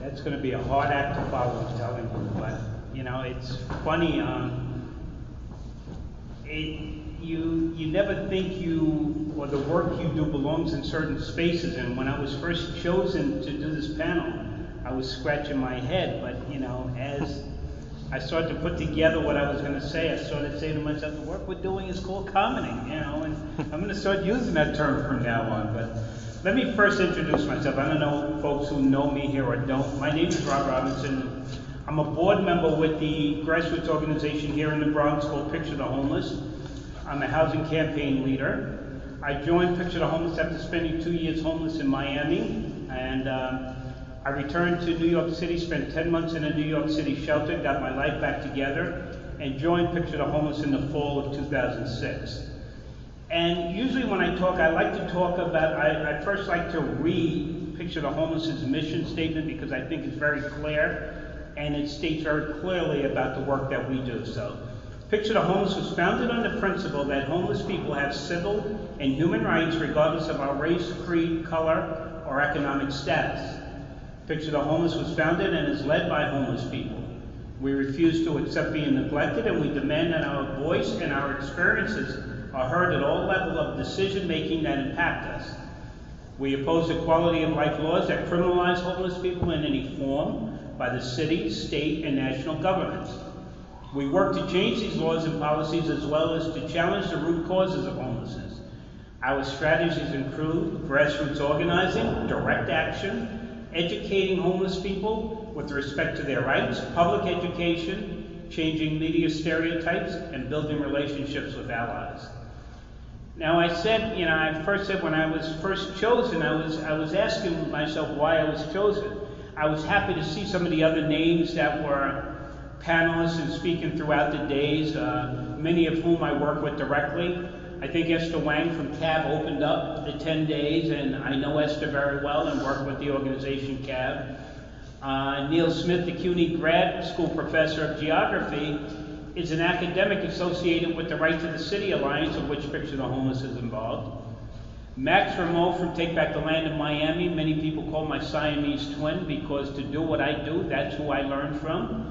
That's going to be a hard act to follow, I'm telling you. But, you know, it's funny. You never think or the work you do belongs in certain spaces. And when I was first chosen to do this panel, I was scratching my head. But, you know, as I started to put together what I was going to say, I started saying to myself, the work we're doing is called commenting, you know, and I'm going to start using that term from now on. But let me first introduce myself. I don't know folks who know me here or don't. My name is Rob Robinson. I'm a board member with the grassroots organization here in the Bronx called Picture the Homeless. I'm a housing campaign leader. I joined Picture the Homeless after spending 2 years homeless in Miami, and I returned to New York City, spent 10 months in a New York City shelter, got my life back together, and joined Picture the Homeless in the fall of 2006. And usually when I talk, I like to talk about, I first like to read Picture the Homeless's mission statement because I think it's very clear, and it states very clearly about the work that we do. So, Picture the Homeless was founded on the principle that homeless people have civil and human rights regardless of our race, creed, color, or economic status. Picture the Homeless was founded and is led by homeless people. We refuse to accept being neglected, and we demand that our voice and our experiences are heard at all levels of decision-making that impact us. We oppose the quality of life laws that criminalize homeless people in any form by the city, state, and national governments. We work to change these laws and policies as well as to challenge the root causes of homelessness. Our strategies include grassroots organizing, direct action, educating homeless people with respect to their rights, public education, changing media stereotypes, and building relationships with allies. Now I said, you know, I first said when I was first chosen, I was asking myself why I was chosen. I was happy to see some of the other names that were panelists and speaking throughout the days, many of whom I work with directly. I think Esther Wang from CAB opened up the 10 days, and I know Esther very well and work with the organization CAB. Neil Smith, the CUNY grad school professor of geography, is an academic associated with the Right to the City Alliance, of which Picture the Homeless is involved. Max Rameau from Take Back the Land of Miami. Many people call my Siamese twin because to do what I do, that's who I learned from.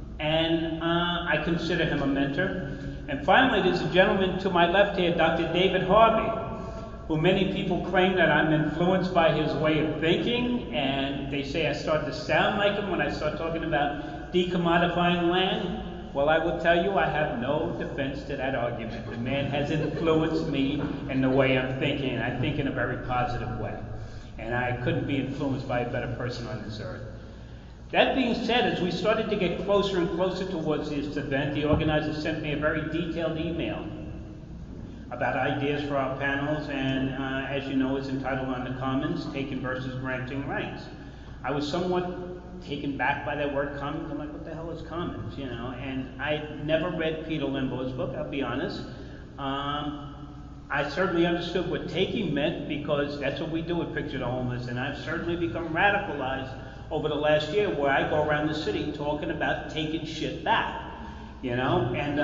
And I consider him a mentor. And finally, there's a gentleman to my left here, Dr. David Harvey, who many people claim that I'm influenced by his way of thinking, and they say I start to sound like him when I start talking about decommodifying land. Well, I will tell you, I have no defense to that argument. The man has influenced me in the way I'm thinking, and I think in a very positive way. And I couldn't be influenced by a better person on this earth. That being said, as we started to get closer and closer towards this event, the organizers sent me a very detailed email about ideas for our panels, and as you know, it's entitled On the Commons, Taking versus Granting Rights. I was somewhat taken back by that word commons. I'm like, what the hell is commons, you know? And I never read Peter Limbaug's book, I'll be honest. I certainly understood what taking meant because that's what we do at Picture the Homeless, and I've certainly become radicalized over the last year where I go around the city talking about taking shit back, you know? And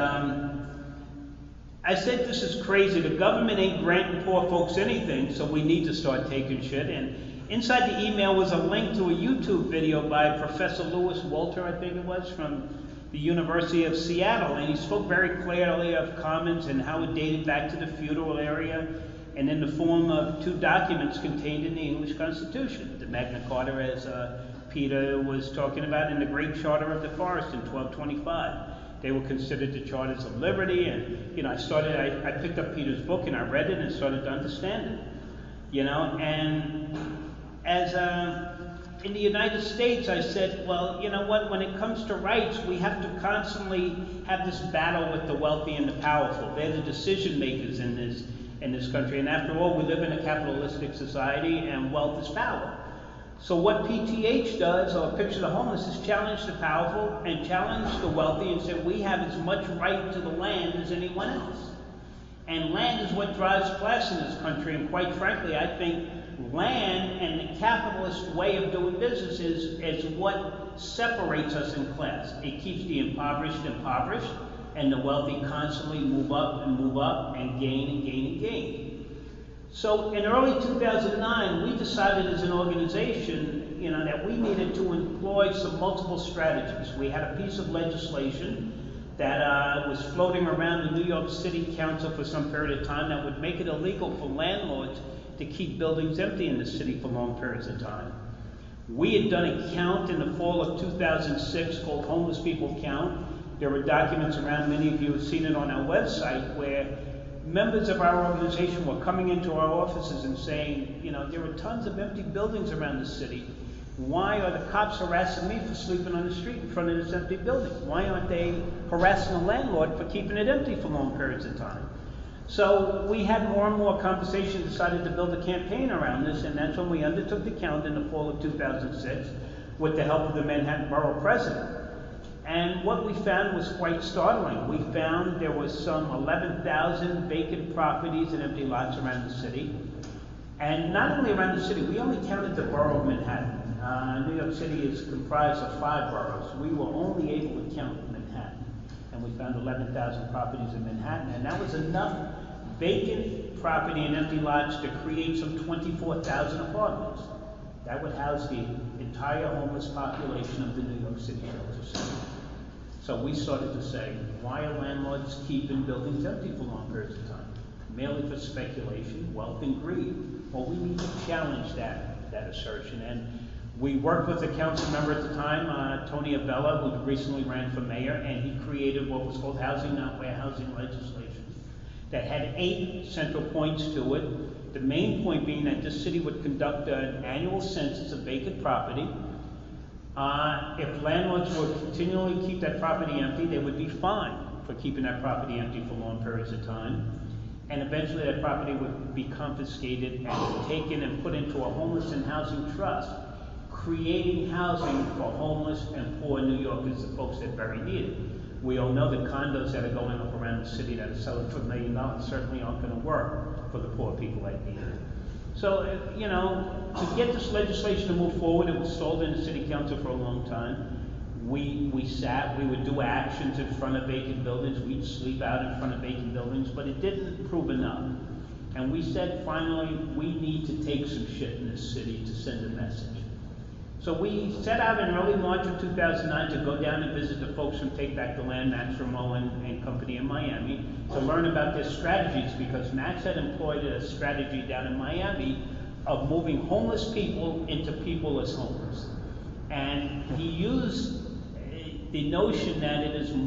I said, this is crazy. The government ain't granting poor folks anything, so we need to start taking shit. And inside the email was a link to a YouTube video by Professor Lewis Walter, I think it was, from the University of Seattle. And he spoke very clearly of commons and how it dated back to the feudal area and in the form of two documents contained in the English Constitution, the Magna Carta, as Peter was talking about, in the Great Charter of the Forest in 1225. They were considered the Charters of Liberty, and you know, I picked up Peter's book and I read it and started to understand it. You know, and as in the United States, I said, well, you know what? When it comes to rights, we have to constantly have this battle with the wealthy and the powerful. They're the decision makers in this country, and after all, we live in a capitalistic society, and wealth is power. So what PTH does, or Picture the Homeless, is challenge the powerful and challenge the wealthy and say we have as much right to the land as anyone else. And land is what drives class in this country, and quite frankly, I think land and the capitalist way of doing business is what separates us in class. It keeps the impoverished impoverished, and the wealthy constantly move up and gain and gain and gain. So in early 2009, we decided as an organization, that we needed to employ some multiple strategies. We had a piece of legislation that was floating around the New York City Council for some period of time that would make it illegal for landlords to keep buildings empty in the city for long periods of time. We had done a count in the fall of 2006 called Homeless People Count. There were documents around, many of you have seen it on our website, where members of our organization were coming into our offices and saying, there are tons of empty buildings around the city. Why are the cops harassing me for sleeping on the street in front of this empty building? Why aren't they harassing the landlord for keeping it empty for long periods of time? So we had more and more conversation, decided to build a campaign around this, and that's when we undertook the count in the fall of 2006 with the help of the Manhattan Borough President. And what we found was quite startling. We found there was some 11,000 vacant properties and empty lots around the city. And not only around the city, we only counted the borough of Manhattan. New York City is comprised of 5 boroughs. We were only able to count Manhattan. And we found 11,000 properties in Manhattan. And that was enough vacant property and empty lots to create some 24,000 apartments. That would house the entire homeless population of the New York City shelter system. So we started to say, why are landlords keeping buildings empty for long periods of time? Merely for speculation, wealth, and greed. Well, we need to challenge that assertion. And we worked with a council member at the time, Tony Abella, who recently ran for mayor, and he created what was called Housing Not Warehousing legislation that had 8 central points to it. The main point being that this city would conduct an annual census of vacant property. If landlords would continually keep that property empty, they would be fined for keeping that property empty for long periods of time. And eventually that property would be confiscated and taken and put into a homeless and housing trust, creating housing for homeless and poor New Yorkers, the folks that very need it. We all know the condos that are going up around the city that are selling for $1 million certainly aren't going to work for the poor people that need it. So, to get this legislation to move forward, it was stalled in the city council for a long time. We would do actions in front of vacant buildings, we'd sleep out in front of vacant buildings, but it didn't prove enough. And we said, finally, we need to take some shit in this city to send a message. So we set out in early March of 2009 to go down and visit the folks from Take Back the Land, Max Ramo and company in Miami, to learn about their strategies, because Max had employed a strategy down in Miami of moving homeless people into people as homeless. And he used the notion that it is a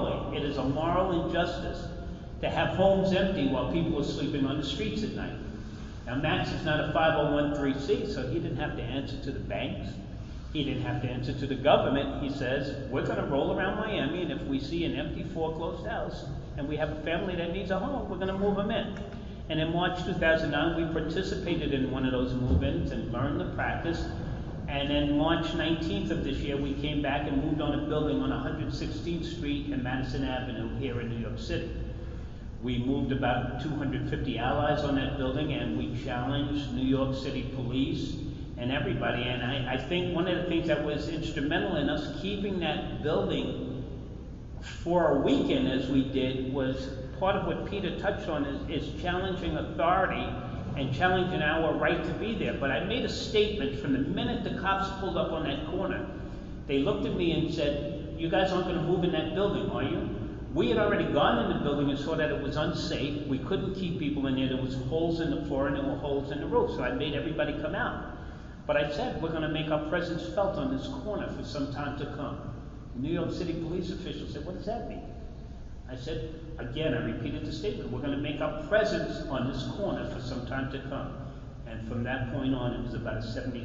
moral injustice to have homes empty while people are sleeping on the streets at night. Now, Max is not a 501(c), so he didn't have to answer to the banks. He didn't have to answer to the government. He says, we're going to roll around Miami, and if we see an empty foreclosed house and we have a family that needs a home, we're going to move them in. And in March 2009, we participated in one of those move-ins and learned the practice. And then March 19th of this year, we came back and moved on a building on 116th Street and Madison Avenue here in New York City. We moved about 250 allies on that building, and we challenged New York City police and everybody. And I think one of the things that was instrumental in us keeping that building for a weekend as we did was part of what Peter touched on is challenging authority and challenging our right to be there. But I made a statement from the minute the cops pulled up on that corner. They looked at me and said, you guys aren't going to move in that building, are you? We had already gone in the building and saw that it was unsafe. We couldn't keep people in there. There was holes in the floor and there were holes in the roof. So I made everybody come out. But I said, we're going to make our presence felt on this corner for some time to come. The New York City police officials said, what does that mean? I said, again, I repeated the statement, we're going to make our presence on this corner for some time to come. And from that point on, it was about a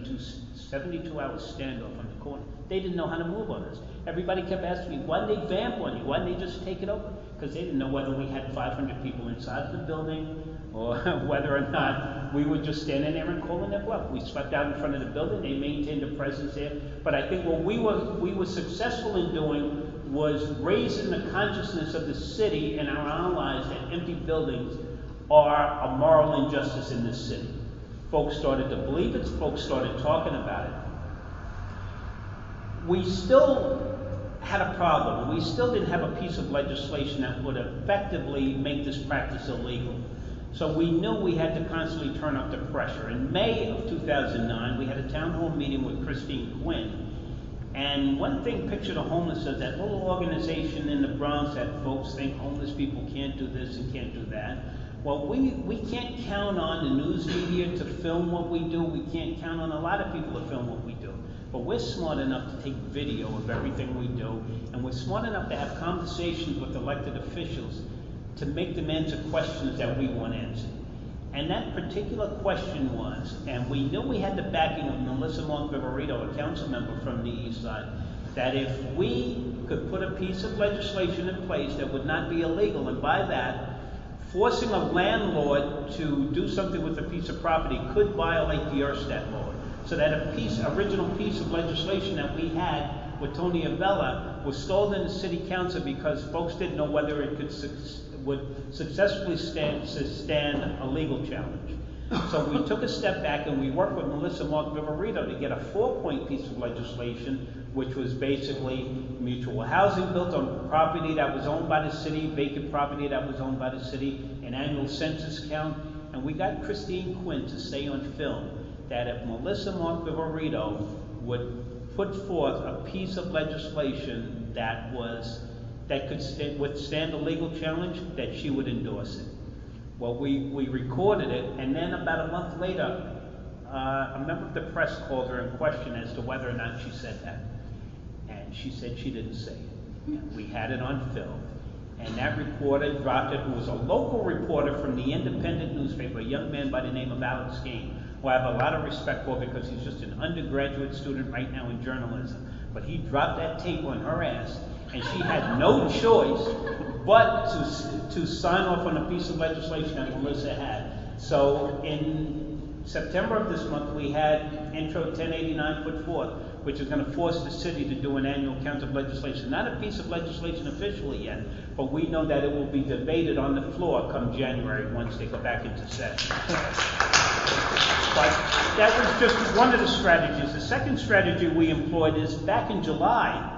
72-hour standoff on the corner. They didn't know how to move on us. Everybody kept asking me, why did they vamp on you? Why didn't they just take it over? Because they didn't know whether we had 500 people inside the building or whether or not we were just standing there and calling their bluff. We swept out in front of the building. They maintained a presence there. But I think what we were successful in doing was raising the consciousness of the city and our allies that empty buildings are a moral injustice in this city. Folks started to believe it. Folks started talking about it. We still had a problem. We still didn't have a piece of legislation that would effectively make this practice illegal. So we knew we had to constantly turn up the pressure. In May of 2009, we had a town hall meeting with Christine Quinn. And one thing, Picture the Homeless, is that little organization in the Bronx that folks think homeless people can't do this and can't do that. Well, we can't count on the news media to film what we do. We can't count on a lot of people to film what we do. But we're smart enough to take video of everything we do. And we're smart enough to have conversations with elected officials to make them answer questions that we want answered. And that particular question was, and we knew we had the backing of Melissa Mark-Viverito, a council member from the East Side, that if we could put a piece of legislation in place that would not be illegal, and by that, forcing a landlord to do something with a piece of property could violate the Erstad law. So that original piece of legislation that we had with Tony Avella was stalled in the city council because folks didn't know whether it would successfully stand a legal challenge. So we took a step back and we worked with Melissa Mark-Viverito to get a 4-point piece of legislation, which was basically mutual housing built on property that was owned by the city, vacant property that was owned by the city, an annual census count. And we got Christine Quinn to say on film that if Melissa Mark-Viverito would put forth a piece of legislation that could withstand a legal challenge, that she would endorse it. Well, we recorded it, and then about a month later, a member of the press called her in question as to whether or not she said that. And she said she didn't say it. And we had it on film. And that reporter dropped it, who was a local reporter from the Independent newspaper, a young man by the name of Alex Gain, who I have a lot of respect for because he's just an undergraduate student right now in journalism. But he dropped that tape on her ass, and she had no choice but to sign off on a piece of legislation that Melissa had. So in September of this month, we had Intro 1089 put forth, which is going to force the city to do an annual count of legislation. Not a piece of legislation officially yet, but we know that it will be debated on the floor come January once they go back into session. But that was just one of the strategies. The second strategy we employed is back in July,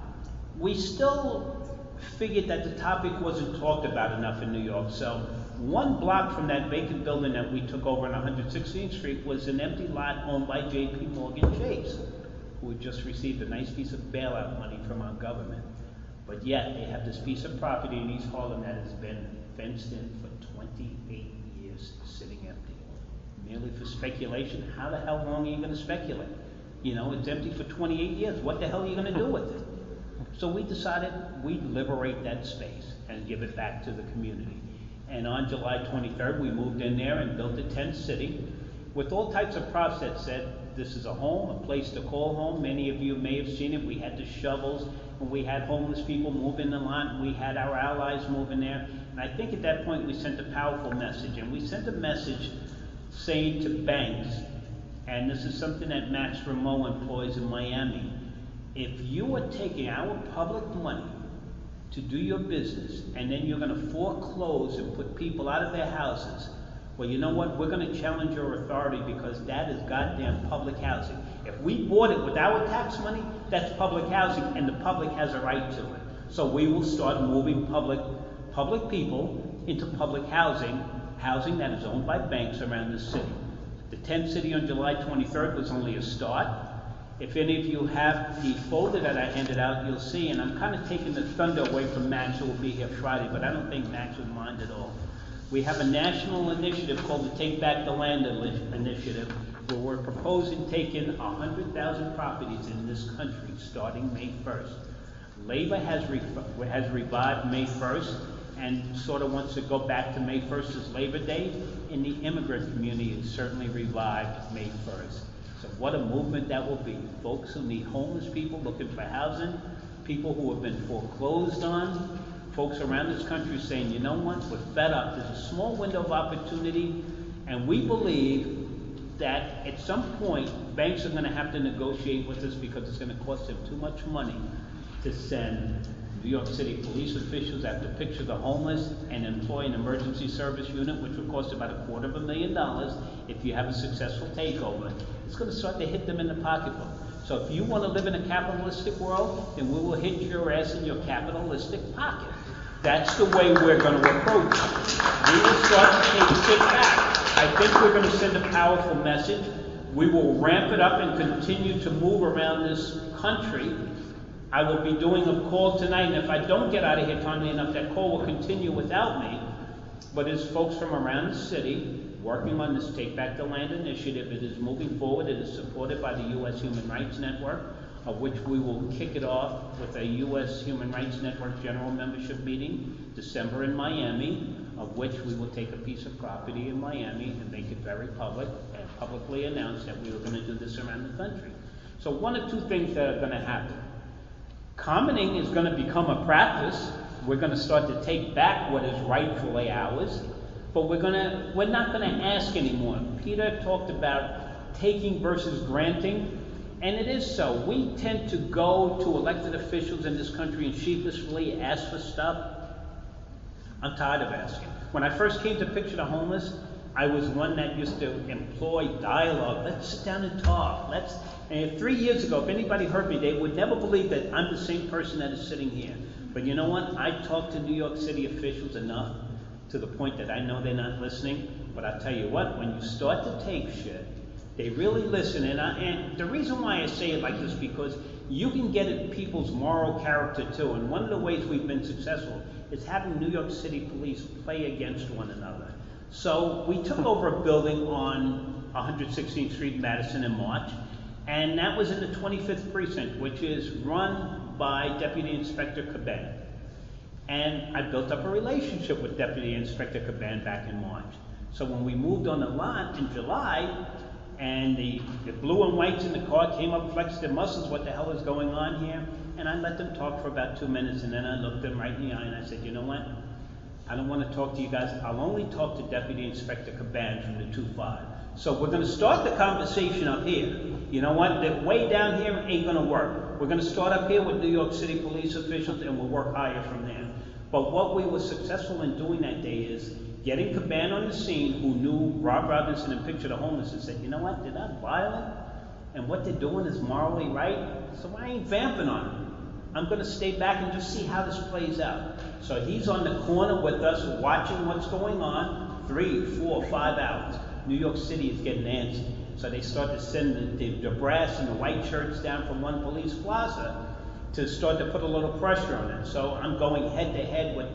we still figured that the topic wasn't talked about enough in New York. So one block from that vacant building that we took over on 116th Street was an empty lot owned by J.P. Morgan Chase, who had just received a nice piece of bailout money from our government. But yet they have this piece of property in East Harlem that has been fenced in for 28 years, sitting empty. Merely for speculation. How the hell long are you going to speculate? You know, it's empty for 28 years. What the hell are you going to do with it? So we decided we'd liberate that space and give it back to the community. And on July 23rd, we moved in there and built a tent city with all types of props that said, this is a home, a place to call home. Many of you may have seen it. We had the shovels, and we had homeless people move in the lot. We had our allies move in there. And I think at that point we sent a powerful message. And we sent a message saying to banks, and this is something that Max Ramo employs in Miami, if you are taking our public money to do your business and then you're going to foreclose and put people out of their houses, well, you know what? We're going to challenge your authority because that is goddamn public housing. If we bought it with our tax money, that's public housing and the public has a right to it. So we will start moving public people into public housing that is owned by banks around the city. The tent city on July 23rd was only a start. If any of you have the folder that I handed out, you'll see, and I'm kind of taking the thunder away from Max, who will be here Friday, but I don't think Max would mind at all. We have a national initiative called the Take Back the Land Initiative, where we're proposing taking 100,000 properties in this country starting May 1st. Labor has revived May 1st and sort of wants to go back to May 1st as Labor Day. In the immigrant community, it's certainly revived May 1st. So what a movement that will be. Folks who need homeless people looking for housing, people who have been foreclosed on, folks around this country saying, you know what, we're fed up. There's a small window of opportunity, and we believe that at some point, banks are going to have to negotiate with us because it's going to cost them too much money to send New York City police officials out to picture the homeless and employ an emergency service unit, which would cost about $250,000 if you have a successful takeover. It's going to start to hit them in the pocketbook. So if you want to live in a capitalistic world, then we will hit your ass in your capitalistic pocket. That's the way we're going to approach it. We will start to take a step back. I think we're going to send a powerful message. We will ramp it up and continue to move around this country. I will be doing a call tonight, and if I don't get out of here timely enough, that call will continue without me. But as folks from around the city working on this Take Back the Land initiative, it is moving forward. It is supported by the U.S. Human Rights Network, of which we will kick it off with a U.S. Human Rights Network general membership meeting December in Miami, of which we will take a piece of property in Miami and make it very public and publicly announce that we were going to do this around the country. So one of two things that are going to happen. Commenting is going to become a practice. We're going to start to take back what is rightfully ours, but we're not going to ask anymore. Peter talked about taking versus granting, and it is so. We tend to go to elected officials in this country and sheepishly ask for stuff. I'm tired of asking. When I first came to Picture the Homeless, I was one that used to employ dialogue. Let's sit down and talk. And 3 years ago, if anybody heard me, they would never believe that I'm the same person that is sitting here. But you know what? I talk to New York City officials enough to the point that I know they're not listening. But I'll tell you what, when you start to take shit, they really listen. And the reason why I say it like this, because you can get at people's moral character too. And one of the ways we've been successful is having New York City police play against one another. So we took over a building on 116th Street in Madison in March, and that was in the 25th Precinct, which is run by Deputy Inspector Caban. And I built up a relationship with Deputy Inspector Caban back in March. So when we moved on the lot in July, and the blue and whites in the car came up, flexed their muscles, what the hell is going on here? And I let them talk for about 2 minutes, and then I looked them right in the eye and I said, you know what? I don't want to talk to you guys. I'll only talk to Deputy Inspector Caban from the 2-5. So we're going to start the conversation up here. You know what? The way down here ain't going to work. We're going to start up here with New York City police officials, and we'll work higher from there. But what we were successful in doing that day is getting Caban on the scene, who knew Rob Robinson and Picture the Homeless, and said, you know what? They're not violent, and what they're doing is morally right, so I ain't vamping on them. I'm going to stay back and just see how this plays out. So he's on the corner with us, watching what's going on, 3, 4, 5 hours. New York City is getting antsy. So they start to send the brass and the white shirts down from One Police Plaza to start to put a little pressure on it. So I'm going head to head with,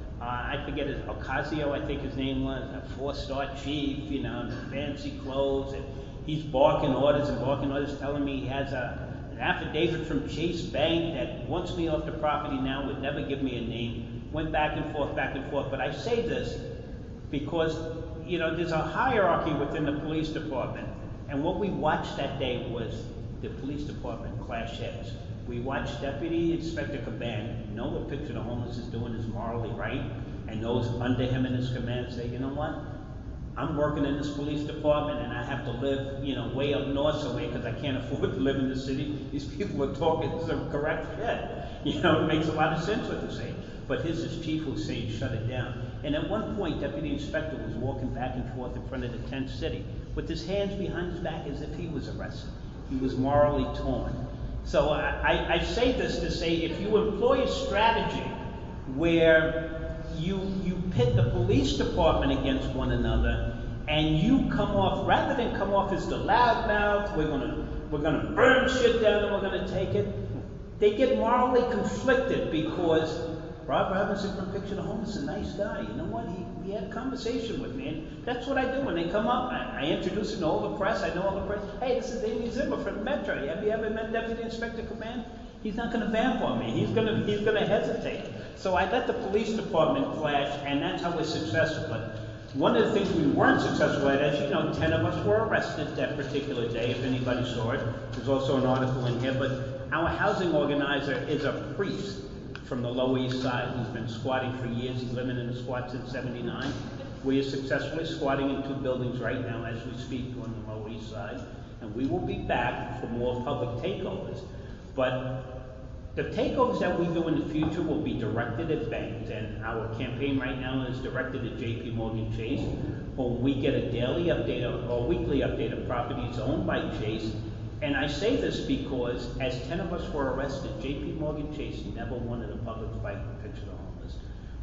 I forget his, Ocasio, I think his name was, a 4-star chief, you know, fancy clothes. And he's barking orders, telling me he has an affidavit from Chase Bank that wants me off the property now, would never give me a name. Went back and forth. But I say this because, you know, there's a hierarchy within the police department. And what we watched that day was the police department clash heads. We watched Deputy Inspector Caban know what Picture the Homeless is doing is morally right, and those under him in his command say, you know what? I'm working in this police department and I have to live, you know, way up north somewhere because I can't afford to live in the city. These people are talking some correct shit. You know, it makes a lot of sense what they're saying. But his chief was saying, shut it down. And at one point, Deputy Inspector was walking back and forth in front of the tent city with his hands behind his back as if he was arrested. He was morally torn. So I say this to say, if you employ a strategy where you pit the police department against one another, and you come off, rather than come off as the loudmouth, we're gonna burn shit down and we're gonna take it, they get morally conflicted because Rob Robinson from Picture the Homeless is a nice guy. You know what? He had a conversation with me, and that's what I do when they come up. I introduce them to all the press. I know all the press. Hey, this is Amy Zimmer from Metro. Have you ever met Deputy Inspector Caban? He's not going to vamp on me. He's going to hesitate. So I let the police department clash, and that's how we're successful. But one of the things we weren't successful at, as you know, 10 of us were arrested that particular day, if anybody saw it. There's also an article in here. But our housing organizer is a priest from the Lower East Side who's been squatting for years. He's living in a squat since '79. We are successfully squatting in 2 buildings right now as we speak on the Lower East Side. And we will be back for more public takeovers. But the takeovers that we do in the future will be directed at banks, and our campaign right now is directed at JP Morgan Chase. When we get a daily update or weekly update of properties owned by Chase. And I say this because as 10 of us were arrested, JP Morgan Chase never wanted a public fight with Picture the Homeless.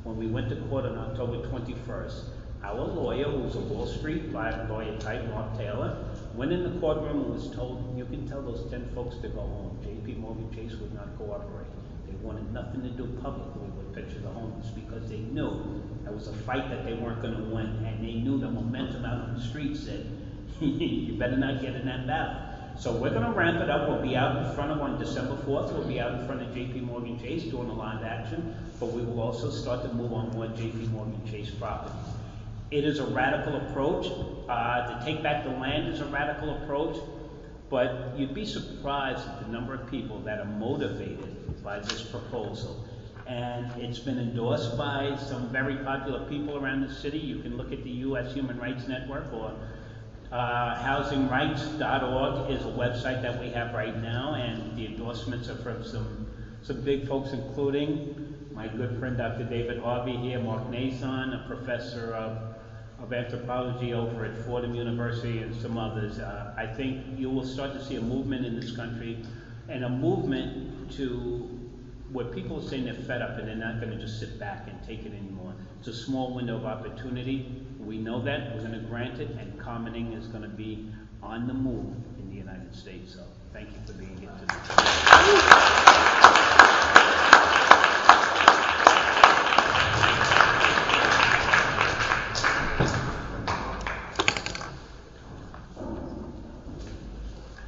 When we went to court on October 21st, our lawyer, who's a Wall Street lawyer type, Mark Taylor, went in the courtroom and was told, you can tell those 10 folks to go home. JP Morgan Chase would not cooperate. They wanted nothing to do publicly with Picture the Homeless because they knew that was a fight that they weren't going to win, and they knew the momentum out on the street said, you better not get in that battle. So we're going to ramp it up. We'll be out in front of, on December 4th, we'll be out in front of JP Morgan Chase doing a live action, but we will also start to move on more JP Morgan Chase properties. It is a radical approach. To take back the land is a radical approach, but you'd be surprised at the number of people that are motivated by this proposal. And it's been endorsed by some very popular people around the city. You can look at the U.S. Human Rights Network, or housingrights.org is a website that we have right now, and the endorsements are from some big folks, including my good friend Dr. David Harvey here, Mark Nason, a professor of anthropology over at Fordham University, and some others. I think you will start to see a movement in this country, and a movement to where people are saying they're fed up and they're not going to just sit back and take it anymore. It's a small window of opportunity. We know that. We're going to grant it, and Calmaning is going to be on the move in the United States. So thank you for being here today.